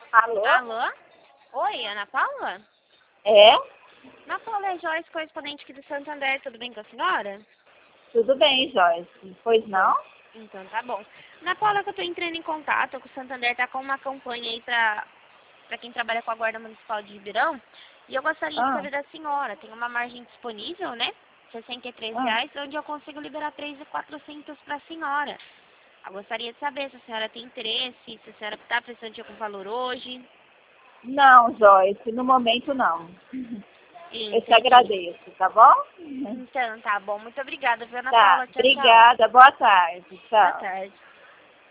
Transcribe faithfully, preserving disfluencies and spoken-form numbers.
Alô? Alô? Oi, Ana Paula? É? Ana Paula é Joyce, correspondente aqui do Santander, tudo bem com a senhora? Tudo bem, Joyce. Pois não? Então tá bom. Ana Paula, que eu tô entrando em contato, que o Santander tá com uma campanha aí pra, pra quem trabalha com a Guarda Municipal de Ribeirão, e eu gostaria de Ah, saber da senhora, tem uma margem disponível, né? sessenta e três ah. reais, onde eu consigo liberar três mil e quatrocentos pra senhora. Eu gostaria de saber se a senhora tem interesse, se a senhora está precisando de algum valor hoje. Não, Joyce, no momento não. Eu te Entendi. agradeço, tá bom? Então, tá bom. Muito obrigada, viu, Ana Tá, Paula? Tchau, tchau. obrigada. Boa tarde. Boa Tchau. tarde.